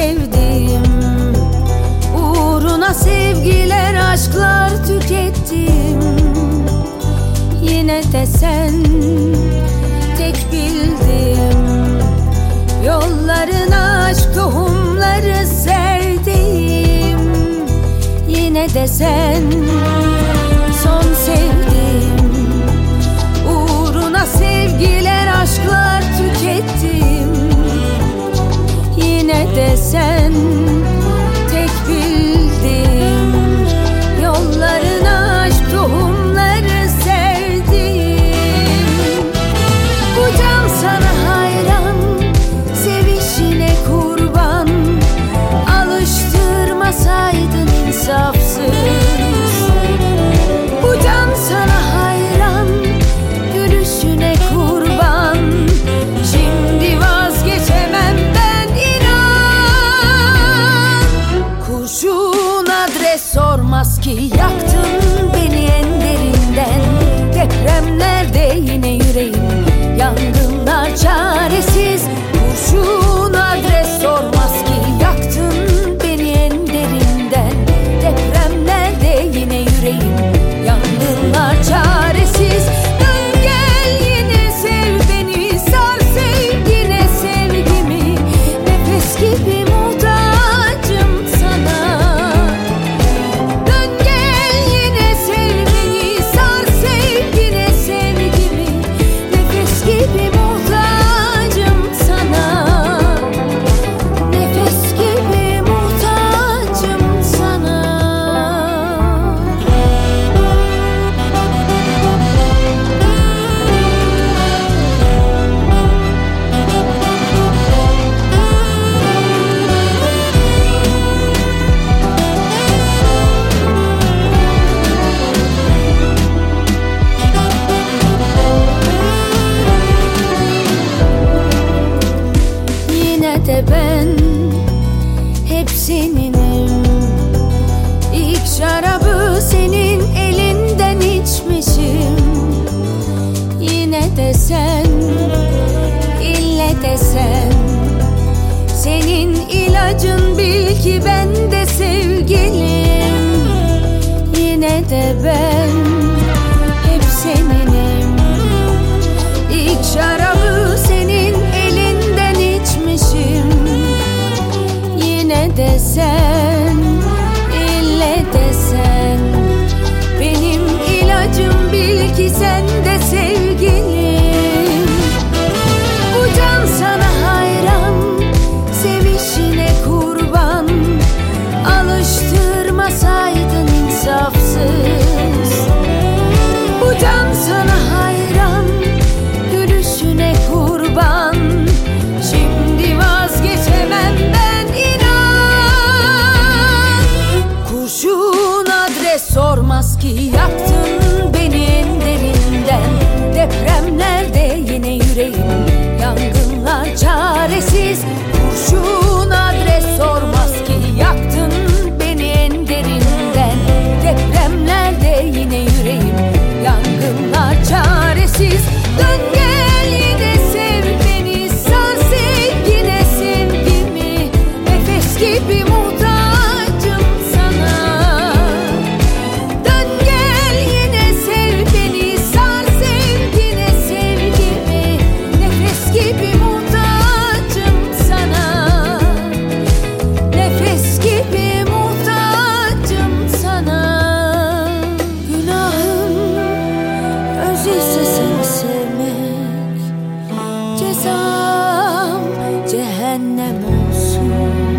sevdim. Uğruna sevgiler, aşklar tükettim. Yine de sen tek bildim. Yollarına aşk tohumları serdim. Yine de sen son sevdim. Uğruna sevgiler, aşklar tükettim. Yine de sen tek bildim. Yollarına aşk tohumları serdim. Bu can sana hayran, sevişine kurban. Alıştırmasaydın insafsız. Bu can sana hayran, gülüşüne kurban. Şimdi vazgeçemem ben, inan. Kurşun adres sormaz ki, yaktın beni en derinden. Depremlerde yine yüreğim, yangınlar çaresiz. Kurşun adres sormaz ki, yaktın beni en derinden. Depremlerde yine yüreğim, yangınlar çaresiz. Dön gel yine sev beni, sar sevgine sevgimi. Nefes gibi muhtacım sana. Dön gel yine sev beni, sar sevgine sevgimi. Nefes gibi muhtacım sana. Nefes gibi muhtacım sana. Yine de ben hep seninim. İlk şarabı senin elinden içmişim. Yine de sen, ille de sen. Senin ilacın bil ki ben de sevgilim. Yine de ben hep seninim. İlk şarabı senin elinden içmişim. Yine de sen, ille de sen. Benim ilacım bil ki sen de sevgilim. Bu can sana hayran, sevişine kurban. Alıştırmasaydın insafsız. Bu can sana hayran, gülüşüne kurban. Şimdi vazgeçemem ben, inan. Kurşun adres sormaz ki, yaktın beni en derinden. Depremlerde yine yüreğim, yangınlar çaresiz. Kurşun adres sormaz ki, yaktın beni en derinden. Depremlerde yine yüreğim, yangınlar çaresiz. Dön gel yine sev beni, sar sevgine sevgimi. Nefes gibi muhtacım sana. Dön gel yine sev beni, sar sevgine sevgimi. Nefes gibi muhtacım sana. Nefes gibi muhtacım sana. Günahım özürse seni sevmek. Cezam cehennem olsun.